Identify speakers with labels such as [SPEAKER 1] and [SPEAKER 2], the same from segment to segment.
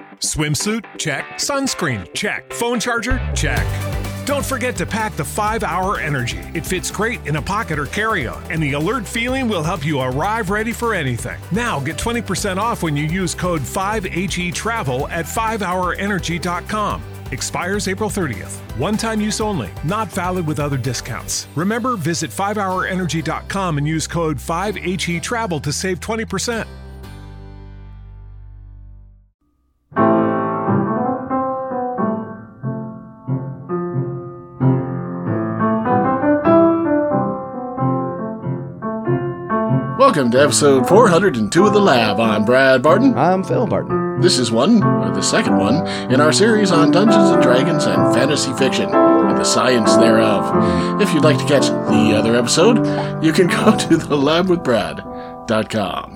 [SPEAKER 1] Swimsuit? Check. Sunscreen? Check. Phone charger? Check. Don't forget to pack the 5-Hour Energy. It fits great in a pocket or carry-on, and the alert feeling will help you arrive ready for anything. Now get 20% off when you use code 5HETRAVEL at 5hourenergy.com. Expires April 30th. One-time use only. Not valid with other discounts. Remember, visit 5hourenergy.com and use code 5HETRAVEL to save 20%.
[SPEAKER 2] Welcome to episode 402 of The Lab. I'm Brad Barton.
[SPEAKER 3] I'm Phil Barton.
[SPEAKER 2] This is the second one, in our series on Dungeons & Dragons and fantasy fiction, and the science thereof. If you'd like to catch the other episode, you can go to thelabwithbrad.com.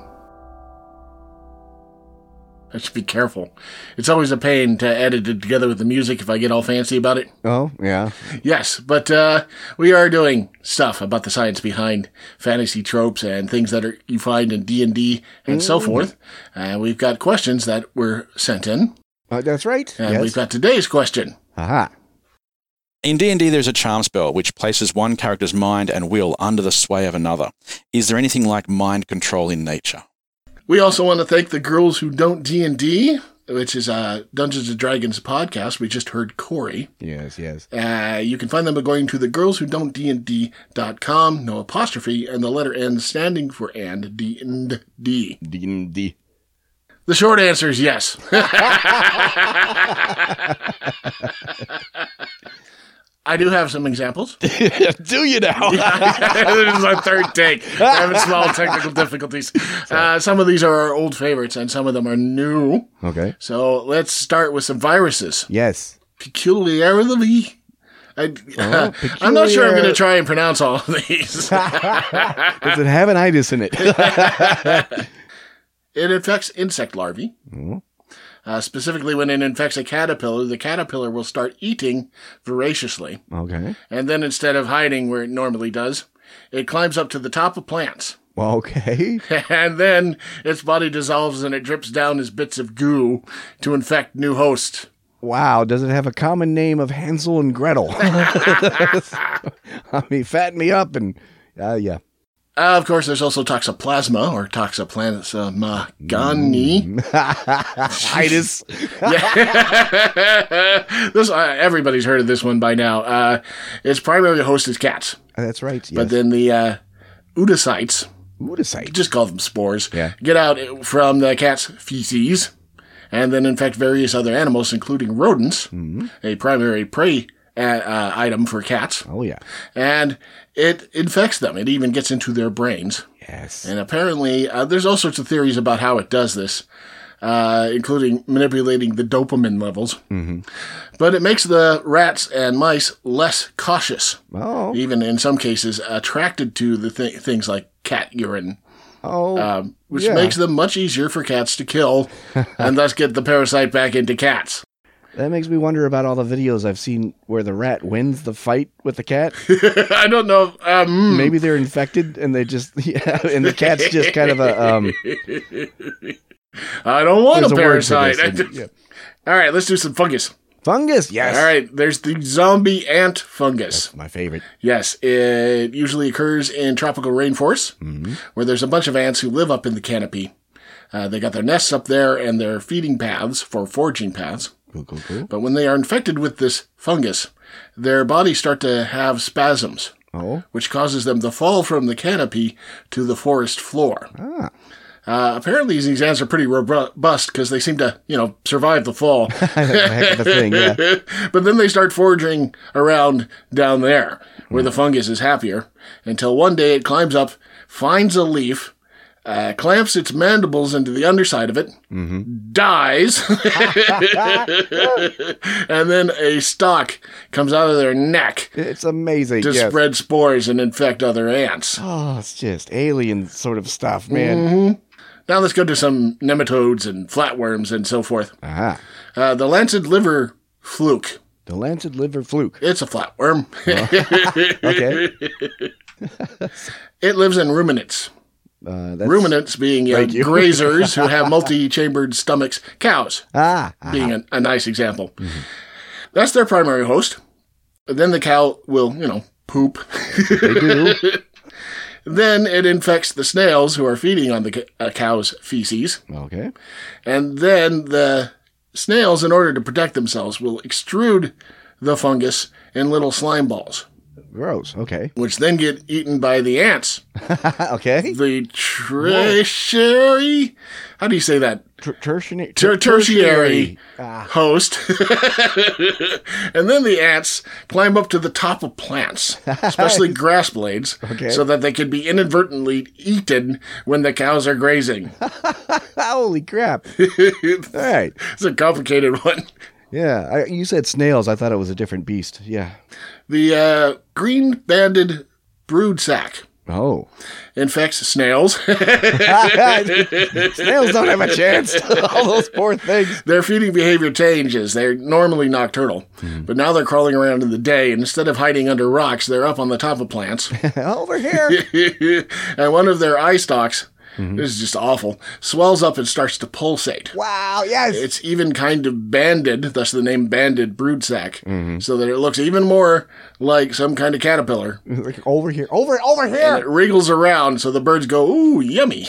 [SPEAKER 2] I should be careful. It's always a pain to edit it together with the music if I get all fancy about it.
[SPEAKER 3] Oh, yeah.
[SPEAKER 2] Yes, but we are doing stuff about the science behind fantasy tropes and things that you find in D&D and so forth. And we've got questions that were sent in.
[SPEAKER 3] That's right.
[SPEAKER 2] And we've got today's question.
[SPEAKER 3] Aha.
[SPEAKER 4] In D&D, there's a charm spell which places one character's mind and will under the sway of another. Is there anything like mind control in nature?
[SPEAKER 2] We also want to thank the Girls Who Don't D&D, which is a Dungeons & Dragons podcast. We just heard Corey.
[SPEAKER 3] Yes.
[SPEAKER 2] You can find them by going to thegirlswhodon'tdnd.com, no apostrophe, and the letter N standing for and, D&D.
[SPEAKER 3] D&D.
[SPEAKER 2] The short answer is yes. I do have some examples.
[SPEAKER 3] Do you now?
[SPEAKER 2] This is our third take. We're having small technical difficulties. Some of these are our old favorites, and some of them are new.
[SPEAKER 3] Okay.
[SPEAKER 2] So let's start with some viruses.
[SPEAKER 3] Yes.
[SPEAKER 2] Peculiarly. I'm not sure I'm going to try and pronounce all of these.
[SPEAKER 3] Does it have an itis in it?
[SPEAKER 2] It infects insect larvae.
[SPEAKER 3] Mm-hmm.
[SPEAKER 2] Specifically, when it infects a caterpillar, the caterpillar will start eating voraciously.
[SPEAKER 3] Okay.
[SPEAKER 2] And then instead of hiding where it normally does, it climbs up to the top of plants.
[SPEAKER 3] Okay.
[SPEAKER 2] And then its body dissolves and it drips down as bits of goo to infect new hosts.
[SPEAKER 3] Wow. Does it have a common name of Hansel and Gretel? I mean, fatten me up and, yeah.
[SPEAKER 2] Of course, there's also toxoplasma or toxoplasmagani.
[SPEAKER 3] Itis.
[SPEAKER 2] This everybody's heard of this one by now. Its primary host is cats.
[SPEAKER 3] That's right. Yes.
[SPEAKER 2] But then the oodocytes,
[SPEAKER 3] Oodocyte.
[SPEAKER 2] just call them spores,
[SPEAKER 3] Yeah.
[SPEAKER 2] get out from the cat's feces and then infect various other animals, including rodents, a primary prey item for cats.
[SPEAKER 3] Oh, yeah.
[SPEAKER 2] And it infects them. It even gets into their brains.
[SPEAKER 3] Yes.
[SPEAKER 2] And apparently, there's all sorts of theories about how it does this, including manipulating the dopamine levels. Mm-hmm. But it makes the rats and mice less cautious.
[SPEAKER 3] Oh.
[SPEAKER 2] Even in some cases, attracted to the things like cat urine.
[SPEAKER 3] Oh.
[SPEAKER 2] Which makes them much easier for cats to kill and thus get the parasite back into cats.
[SPEAKER 3] That makes me wonder about all the videos I've seen where the rat wins the fight with the cat.
[SPEAKER 2] I don't know.
[SPEAKER 3] Maybe they're infected and they just, and the cat's just kind of a,
[SPEAKER 2] I don't want a parasite.
[SPEAKER 3] Yeah.
[SPEAKER 2] All right, let's do some fungus.
[SPEAKER 3] Fungus, yes.
[SPEAKER 2] All right, there's the zombie ant fungus.
[SPEAKER 3] That's my favorite.
[SPEAKER 2] Yes, it usually occurs in tropical rainforests, where there's a bunch of ants who live up in the canopy. They got their nests up there and their feeding paths for foraging paths.
[SPEAKER 3] Cool.
[SPEAKER 2] But when they are infected with this fungus, their bodies start to have spasms, which causes them to fall from the canopy to the forest floor. Apparently, these ants are pretty robust because they seem to, survive the fall.
[SPEAKER 3] That's a heck of a thing, yeah.
[SPEAKER 2] But then they start foraging around down there, where the fungus is happier, until one day it climbs up, finds a leaf, clamps its mandibles into the underside of it, dies, and then a stalk comes out of their neck.
[SPEAKER 3] It's amazing.
[SPEAKER 2] To spread spores and infect other ants.
[SPEAKER 3] Oh, it's just alien sort of stuff, man.
[SPEAKER 2] Now let's go to some nematodes and flatworms and so forth.
[SPEAKER 3] Aha.
[SPEAKER 2] The lancet liver fluke.
[SPEAKER 3] The lancet liver fluke.
[SPEAKER 2] It's a flatworm.
[SPEAKER 3] Okay.
[SPEAKER 2] It lives in ruminants. Ruminants being grazers who have multi-chambered stomachs. Cows being a nice example. Mm-hmm. That's their primary host. Then the cow will, poop.
[SPEAKER 3] They do.
[SPEAKER 2] Then it infects the snails who are feeding on the cow's feces.
[SPEAKER 3] Okay.
[SPEAKER 2] And then the snails, in order to protect themselves, will extrude the fungus in little slime balls.
[SPEAKER 3] Gross. Okay.
[SPEAKER 2] Which then get eaten by the ants.
[SPEAKER 3] Okay.
[SPEAKER 2] The tertiary... How do you say that?
[SPEAKER 3] Tertiary
[SPEAKER 2] host. And then the ants climb up to the top of plants, especially grass blades, so that they can be inadvertently eaten when the cows are grazing.
[SPEAKER 3] Holy crap. All right.
[SPEAKER 2] It's a complicated one.
[SPEAKER 3] Yeah. You said snails. I thought it was a different beast. Yeah.
[SPEAKER 2] The green-banded broodsack.
[SPEAKER 3] Oh.
[SPEAKER 2] Infects snails.
[SPEAKER 3] Snails don't have a chance. All those poor things.
[SPEAKER 2] Their feeding behavior changes. They're normally nocturnal, but now they're crawling around in the day. And instead of hiding under rocks, they're up on the top of plants.
[SPEAKER 3] Over here.
[SPEAKER 2] And one of their eye stalks, this is just awful, swells up and starts to pulsate.
[SPEAKER 3] Wow, yes.
[SPEAKER 2] It's even kind of banded, thus the name banded broodsack, so that it looks even more like some kind of caterpillar.
[SPEAKER 3] Like over here. Over here.
[SPEAKER 2] And it wriggles around so the birds go, ooh, yummy.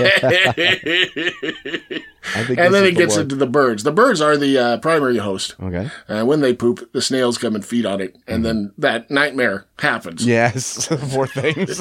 [SPEAKER 2] And then it gets into the birds. The birds are the primary host.
[SPEAKER 3] Okay.
[SPEAKER 2] When they poop, the snails come and feed on it, and then that nightmare happens.
[SPEAKER 3] Yes, poor things.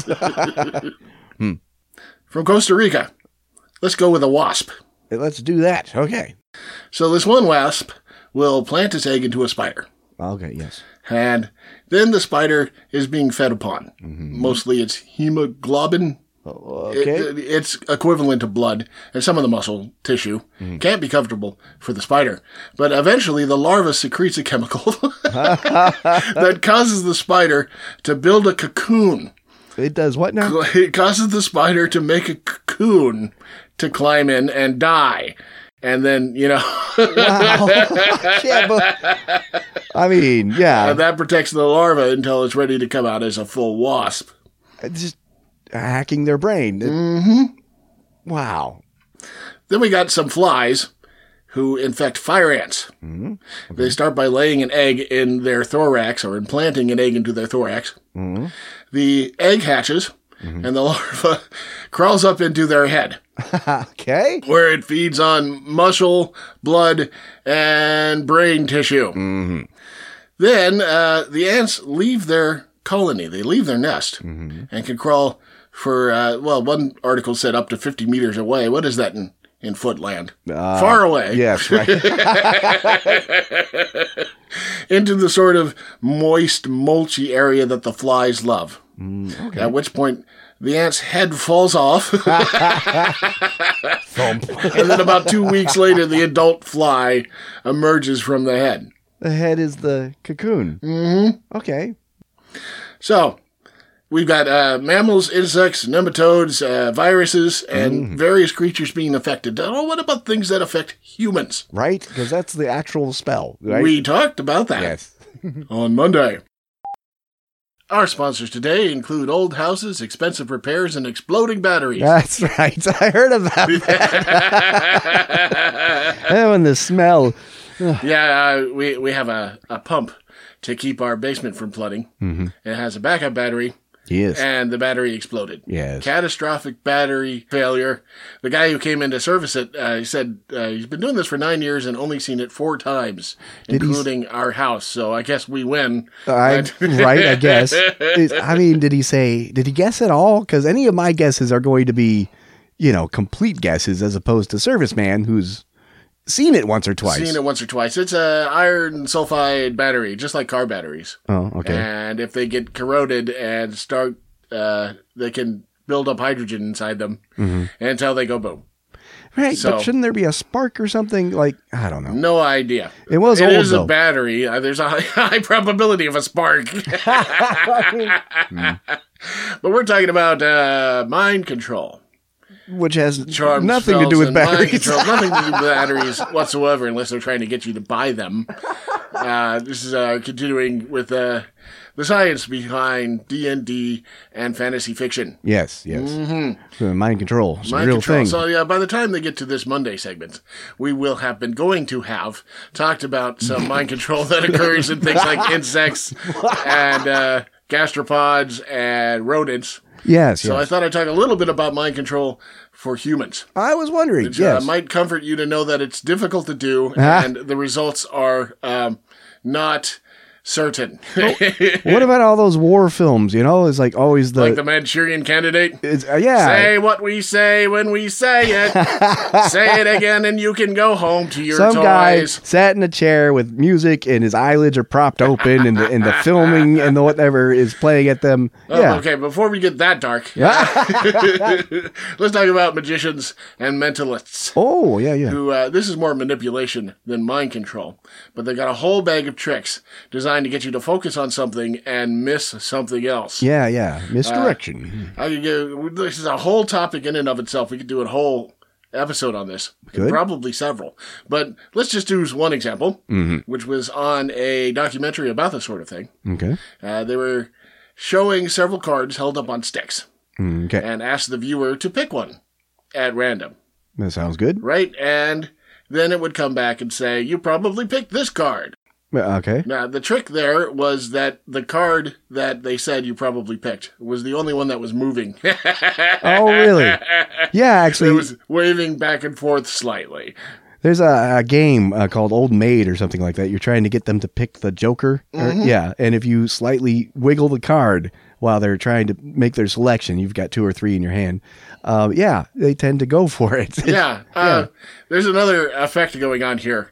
[SPEAKER 2] From Costa Rica, let's go with a wasp.
[SPEAKER 3] Let's do that. Okay.
[SPEAKER 2] So this one wasp will plant its egg into a spider.
[SPEAKER 3] Okay, yes.
[SPEAKER 2] And then the spider is being fed upon. Mostly it's hemoglobin.
[SPEAKER 3] Okay.
[SPEAKER 2] It's equivalent to blood, and some of the muscle tissue can't be comfortable for the spider. But eventually the larva secretes a chemical that causes the spider to build a cocoon.
[SPEAKER 3] It does what now?
[SPEAKER 2] It causes the spider to make a cocoon to climb in and die. And then,
[SPEAKER 3] Wow. I mean, yeah.
[SPEAKER 2] And that protects the larva until it's ready to come out as a full wasp.
[SPEAKER 3] It's just hacking their brain. Wow.
[SPEAKER 2] Then we got some flies who infect fire ants. Okay. They start by laying an egg in their thorax or implanting an egg into their thorax. The egg hatches, and the larva crawls up into their head.
[SPEAKER 3] Okay.
[SPEAKER 2] Where it feeds on muscle, blood, and brain tissue. Then the ants leave their colony. They leave their nest and can crawl for, one article said up to 50 meters away. What is that in footland? Far away.
[SPEAKER 3] Yes, right.
[SPEAKER 2] Into the sort of moist, mulchy area that the flies love. Okay. At which point, the ant's head falls off. And then about 2 weeks later, the adult fly emerges from the head.
[SPEAKER 3] The head is the cocoon. Okay.
[SPEAKER 2] So, we've got mammals, insects, nematodes, viruses, and various creatures being affected. Oh, what about things that affect humans?
[SPEAKER 3] Right, because that's the actual spell, right?
[SPEAKER 2] We talked about that on Monday. Our sponsors today include old houses, expensive repairs, and exploding batteries.
[SPEAKER 3] That's right. I heard about that. And the smell.
[SPEAKER 2] Yeah, we have a pump to keep our basement from flooding. It has a backup battery.
[SPEAKER 3] Yes.
[SPEAKER 2] And the battery exploded.
[SPEAKER 3] Yes.
[SPEAKER 2] Catastrophic battery failure. The guy who came in to service it, he said he's been doing this for 9 years and only seen it 4 times, including our house. So I guess we win.
[SPEAKER 3] Right, I guess. I mean, did he guess at all? Because any of my guesses are going to be, complete guesses as opposed to serviceman who's seen it once or twice.
[SPEAKER 2] It's a iron sulfide battery, just like car batteries.
[SPEAKER 3] Oh, okay.
[SPEAKER 2] And if they get corroded and start, they can build up hydrogen inside them until they go boom.
[SPEAKER 3] Right, but shouldn't there be a spark or something? Like, I don't know.
[SPEAKER 2] No idea.
[SPEAKER 3] It was old,
[SPEAKER 2] is
[SPEAKER 3] though.
[SPEAKER 2] A battery. There's a high probability of a spark. But we're talking about mind control.
[SPEAKER 3] Which has
[SPEAKER 2] Charms,
[SPEAKER 3] nothing to do with batteries.
[SPEAKER 2] Nothing to do with batteries whatsoever, unless they're trying to get you to buy them. This is continuing with the science behind D&D and fantasy fiction.
[SPEAKER 3] Yes. So mind control. It's a real
[SPEAKER 2] control.
[SPEAKER 3] thing.
[SPEAKER 2] So, by the time they get to this Monday segment, we will have been talked about some mind control that occurs in things like insects and gastropods and rodents.
[SPEAKER 3] Yes.
[SPEAKER 2] So I thought I'd talk a little bit about mind control for humans.
[SPEAKER 3] I was wondering,
[SPEAKER 2] Which
[SPEAKER 3] yes.
[SPEAKER 2] might comfort you to know that it's difficult to do and the results are not certain.
[SPEAKER 3] What about all those war films? It's like always
[SPEAKER 2] like the Manchurian Candidate?
[SPEAKER 3] Yeah.
[SPEAKER 2] Say what we say when we say it. Say it again and you can go home to your
[SPEAKER 3] Some
[SPEAKER 2] toys.
[SPEAKER 3] guy sat in a chair with music and his eyelids are propped open and the filming and the whatever is playing at them.
[SPEAKER 2] Okay, before we get that dark, let's talk about magicians and mentalists.
[SPEAKER 3] Oh, yeah.
[SPEAKER 2] Who, this is more manipulation than mind control, but they got a whole bag of tricks designed to get you to focus on something and miss something else.
[SPEAKER 3] Yeah. Misdirection.
[SPEAKER 2] This is a whole topic in and of itself. We could do a whole episode on this.
[SPEAKER 3] Good.
[SPEAKER 2] Probably several. But let's just use one example, which was on a documentary about this sort of thing.
[SPEAKER 3] Okay.
[SPEAKER 2] They were showing several cards held up on sticks.
[SPEAKER 3] Okay.
[SPEAKER 2] And asked the viewer to pick one at random.
[SPEAKER 3] That sounds good.
[SPEAKER 2] Right? And then it would come back and say, you probably picked this card.
[SPEAKER 3] Okay.
[SPEAKER 2] Now, the trick there was that the card that they said you probably picked was the only one that was moving.
[SPEAKER 3] Oh, really? Yeah, actually.
[SPEAKER 2] It was waving back and forth slightly.
[SPEAKER 3] There's a game called Old Maid or something like that. You're trying to get them to pick the Joker. And if you slightly wiggle the card while they're trying to make their selection, you've got 2 or 3 in your hand. They tend to go for it.
[SPEAKER 2] There's another effect going on here.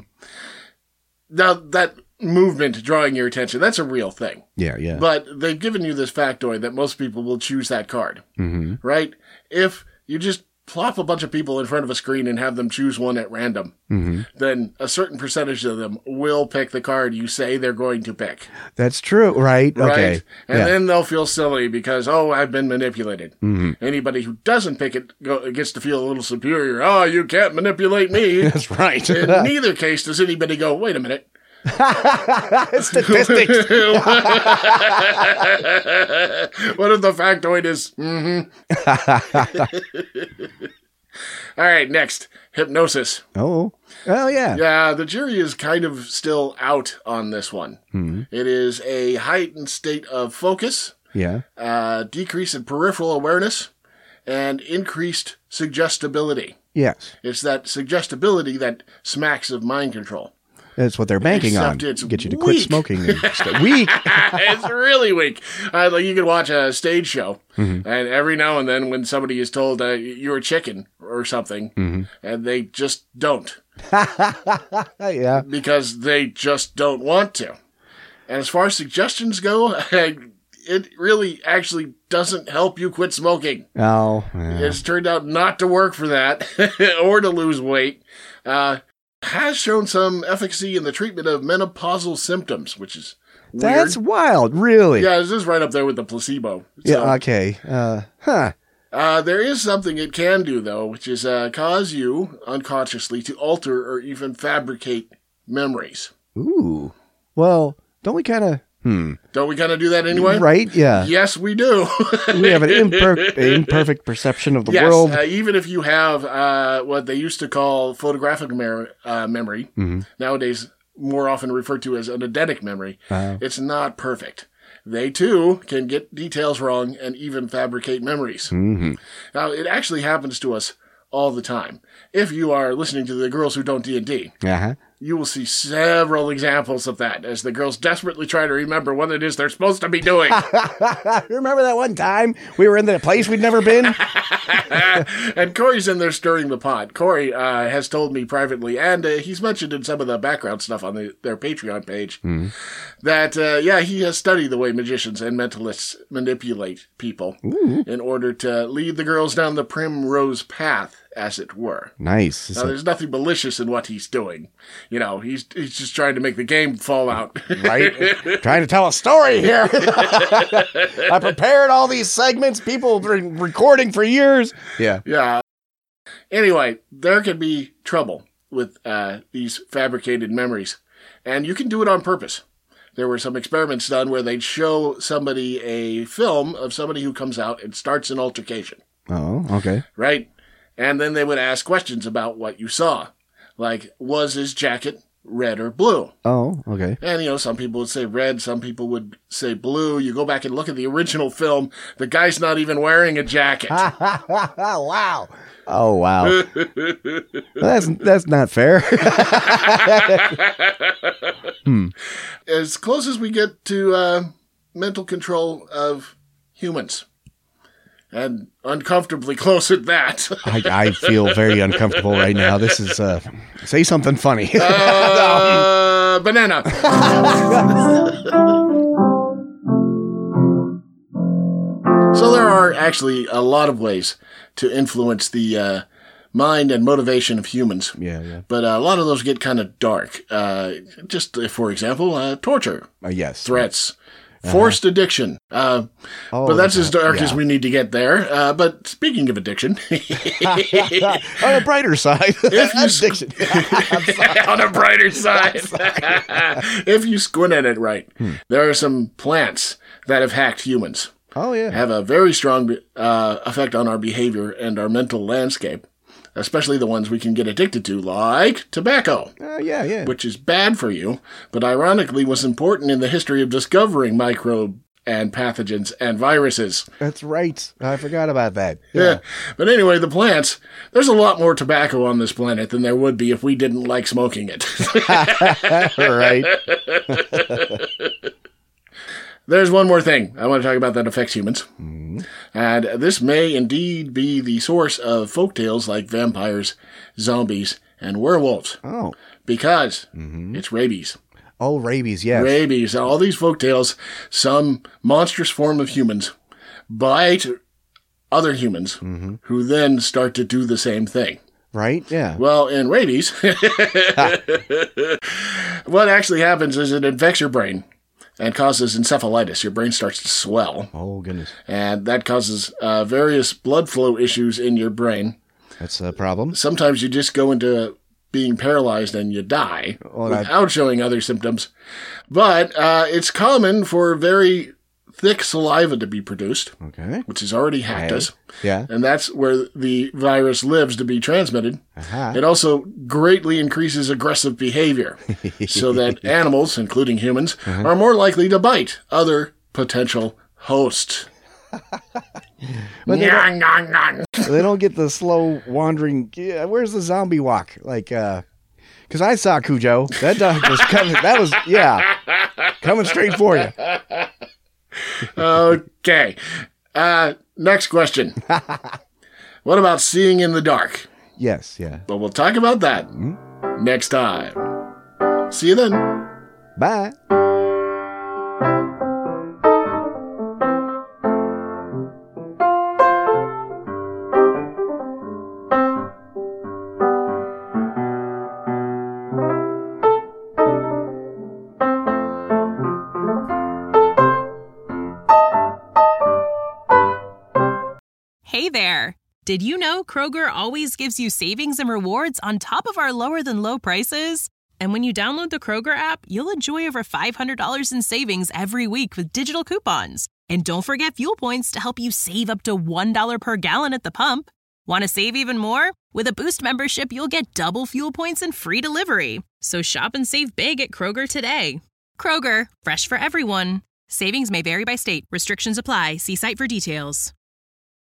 [SPEAKER 2] Now, that movement drawing your attention, that's a real thing.
[SPEAKER 3] Yeah.
[SPEAKER 2] But they've given you this factoid that most people will choose that card. Right? If you just plop a bunch of people in front of a screen and have them choose one at random, then a certain percentage of them will pick the card you say they're going to pick.
[SPEAKER 3] That's true, right? Okay.
[SPEAKER 2] And then they'll feel silly because, I've been manipulated. Anybody who doesn't pick it gets to feel a little superior. Oh, you can't manipulate me.
[SPEAKER 3] That's right.
[SPEAKER 2] In neither case does anybody go, wait a minute.
[SPEAKER 3] Statistics.
[SPEAKER 2] What if the factoid is? All right, next, hypnosis.
[SPEAKER 3] Oh, yeah.
[SPEAKER 2] Yeah, the jury is kind of still out on this one. It is a heightened state of focus, decrease in peripheral awareness, and increased suggestibility.
[SPEAKER 3] Yes.
[SPEAKER 2] It's that suggestibility that smacks of mind control.
[SPEAKER 3] That's what they're banking on.
[SPEAKER 2] It's
[SPEAKER 3] get you to quit smoking. Weak.
[SPEAKER 2] It's really weak. Like you can watch a stage show, and every now and then when somebody is told you're a chicken or something, and they just don't.
[SPEAKER 3] Yeah.
[SPEAKER 2] Because they just don't want to. And as far as suggestions go, it really actually doesn't help you quit smoking.
[SPEAKER 3] Oh. Yeah.
[SPEAKER 2] It's turned out not to work for that or to lose weight. Has shown some efficacy in the treatment of menopausal symptoms, which is weird.
[SPEAKER 3] That's wild, really.
[SPEAKER 2] Yeah, this is right up there with the placebo.
[SPEAKER 3] Yeah, okay.
[SPEAKER 2] There is something it can do, though, which is cause you unconsciously to alter or even fabricate memories.
[SPEAKER 3] Ooh. Well, don't we kind of...
[SPEAKER 2] Don't we kind of do that anyway?
[SPEAKER 3] Right, yeah.
[SPEAKER 2] Yes, we do.
[SPEAKER 3] We have an imperfect perception of the world.
[SPEAKER 2] Even if you have what they used to call photographic memory, nowadays more often referred to as an eidetic memory, it's not perfect. They, too, can get details wrong and even fabricate memories. Now, it actually happens to us all the time. If you are listening to the Girls Who Don't D&D, you will see several examples of that as the girls desperately try to remember what it is they're supposed to be doing.
[SPEAKER 3] Remember that one time we were in the place we'd never been?
[SPEAKER 2] And Corey's in there stirring the pot. Corey has told me privately, and he's mentioned in some of the background stuff on their Patreon page, that, he has studied the way magicians and mentalists manipulate people in order to lead the girls down the primrose path, as it were.
[SPEAKER 3] Nice.
[SPEAKER 2] Now, there's nothing malicious in what he's doing. He's just trying to make the game fall out.
[SPEAKER 3] Right? Trying to tell a story here. I prepared all these segments. People have been recording for years. Yeah.
[SPEAKER 2] Yeah. Anyway, there can be trouble with these fabricated memories. And you can do it on purpose. There were some experiments done where they'd show somebody a film of somebody who comes out and starts an altercation.
[SPEAKER 3] Oh, okay.
[SPEAKER 2] Right? And then they would ask questions about what you saw. Like, was his jacket red or blue?
[SPEAKER 3] Oh, okay.
[SPEAKER 2] And, some people would say red, some people would say blue. You go back and look at the original film, the guy's not even wearing a jacket.
[SPEAKER 3] Wow. Oh, wow. That's not fair.
[SPEAKER 2] As close as we get to mental control of humans. And uncomfortably close at that.
[SPEAKER 3] I feel very uncomfortable right now. This is, say something funny.
[SPEAKER 2] Banana. So there are actually a lot of ways to influence the mind and motivation of humans.
[SPEAKER 3] Yeah.
[SPEAKER 2] But a lot of those get kind of dark. Just, for example, torture.
[SPEAKER 3] Yes.
[SPEAKER 2] Threats. Forced addiction. But that's as dark as we need to get there. But speaking of addiction.
[SPEAKER 3] On a brighter side. Addiction.
[SPEAKER 2] On a brighter side. If you squint at it right, there are some plants that have hacked humans.
[SPEAKER 3] Oh, yeah.
[SPEAKER 2] Have a very strong effect on our behavior and our mental landscape. Especially the ones we can get addicted to, like tobacco.
[SPEAKER 3] Yeah.
[SPEAKER 2] Which is bad for you, but ironically was important in the history of discovering microbes and pathogens and viruses.
[SPEAKER 3] That's right. I forgot about that.
[SPEAKER 2] Yeah. But anyway, the plants, there's a lot more tobacco on this planet than there would be if we didn't like smoking it.
[SPEAKER 3] Right.
[SPEAKER 2] There's one more thing I want to talk about that affects humans. And this may indeed be the source of folktales like vampires, zombies, and werewolves.
[SPEAKER 3] Oh.
[SPEAKER 2] Because it's rabies.
[SPEAKER 3] Oh, rabies, yes.
[SPEAKER 2] Rabies. All these folktales, some monstrous form of humans bite other humans who then start to do the same thing.
[SPEAKER 3] Right? Yeah.
[SPEAKER 2] Well, in rabies, what actually happens is it infects your brain and causes encephalitis. Your brain starts to swell.
[SPEAKER 3] Oh, goodness.
[SPEAKER 2] And that causes various blood flow issues in your brain.
[SPEAKER 3] That's a problem.
[SPEAKER 2] Sometimes you just go into being paralyzed and you die without showing other symptoms. But it's common for very thick saliva to be produced, which has already hacked us.
[SPEAKER 3] Yeah.
[SPEAKER 2] And that's where the virus lives to be transmitted. It also greatly increases aggressive behavior so that animals, including humans, are more likely to bite other potential hosts.
[SPEAKER 3] They don't get the slow wandering. Where's the zombie walk? Like, because I saw Cujo. That dog was coming. That was, coming straight for you.
[SPEAKER 2] Okay. Next question. What about seeing in the dark?
[SPEAKER 3] Yes, yeah.
[SPEAKER 2] But we'll talk about that next time. See you then.
[SPEAKER 3] Bye.
[SPEAKER 5] Hey there! Did you know Kroger always gives you savings and rewards on top of our lower-than-low prices? And when you download the Kroger app, you'll enjoy over $500 in savings every week with digital coupons. And don't forget fuel points to help you save up to $1 per gallon at the pump. Want to save even more? With a Boost membership, you'll get double fuel points and free delivery. So shop and save big at Kroger today. Kroger, fresh for everyone. Savings may vary by state. Restrictions apply. See site for details.